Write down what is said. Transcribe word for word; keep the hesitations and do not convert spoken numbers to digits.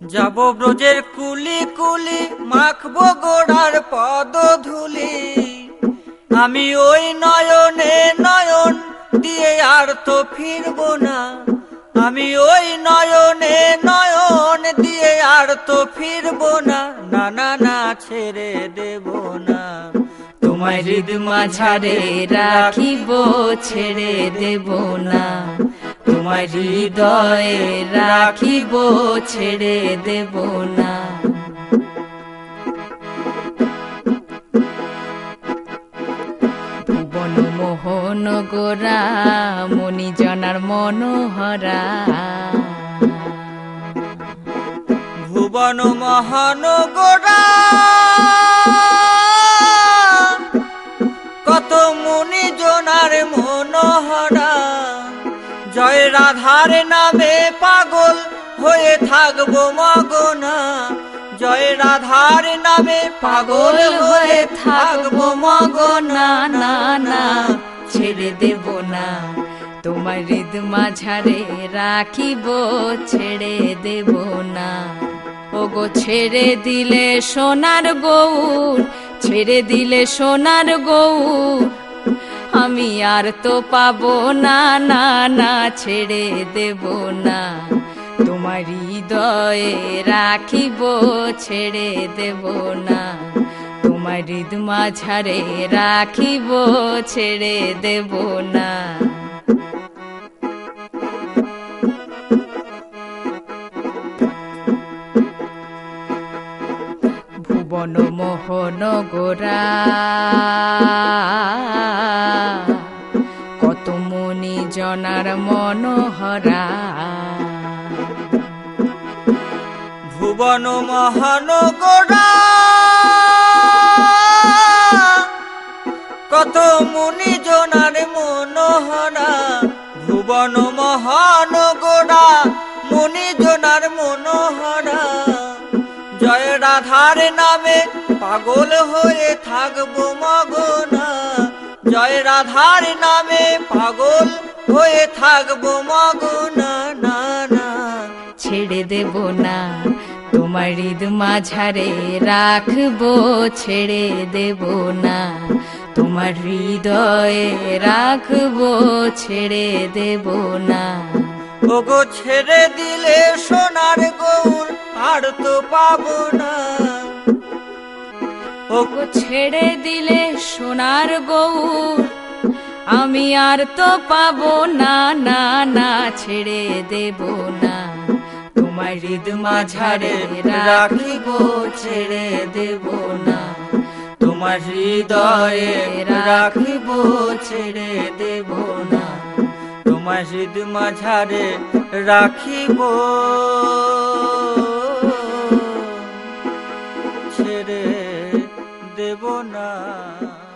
যাব ব্রজের কুলি কুলি, মাখবো গোড়ার পদ ধুলি। আমি ওই নয়নে নয়ন দিয়ে আর তো ফিরবো না, আমি ওই নয়নে নয়ন দিয়ে আর তো ফিরবো না, না না না ছেড়ে দেব না। তোমায় হৃদ মাঝারে রাখিব, ছেড়ে দেব না। তোমায় হৃদয়ে রাখিব, ছেড়ে দেব না। ভুবন মোহন গোরা, মণিজনার মনোহরা। ভুবন মোহন গোরা, কত মুনি জনার মনোহরা। জয় রাধার নামে পাগল হয়ে থাকবো মগনা, জয় রাধার নামে পাগল হয়ে থাকবো মগনা, না না ছেড়ে দেব না। তোমার হৃদ মাঝারে রাখিব, ছেড়ে দেব না। ওগো ছেড়ে দিলে সোনার গৌর, ছেড়ে দিলে সোনার গৌর, আমি আর তো পাবো না, না না ছেড়ে দেব না। তোমার হৃদয়ে রাখিব, ছেড়ে দেব না। তোমার হৃদ মাঝারে রাখিব, ছেড়ে দেব না। ভুবন মোহন গোরা, কত মুনি জনার মনোহরা। ভুবন মোহন গোরা, কত মুনি জনার মনোহরা। ভুবন মোহন গোরা, মুনি জনার মনোহরা। জয় রাধার নামে পাগল হয়ে থাকবো মগনা, জয় রাধার নামে পাগল হয়ে থাকবো মগনা, না না ছেড়ে দেব না। তোমার হৃদ মাঝারে রাখবো, ছেড়ে দেব না। তোমার হৃদয়ে রাখবো, ছেড়ে দেব না। ওগো ছেড়ে দিলে সোনার গৌর আর তো পাবো না, ওগো ছেড়ে দিলে সোনার গৌর, আমি আর তো পাবো না, না না ছেড়ে দেব না। তোমার হৃদ মাঝারে রাখিব, ছেড়ে দেব না। তোমার হৃদয়ে রাখিব, ছেড়ে দেব না। তোমার হৃদ মাঝারে রাখিব, ছেড়ে দেব না।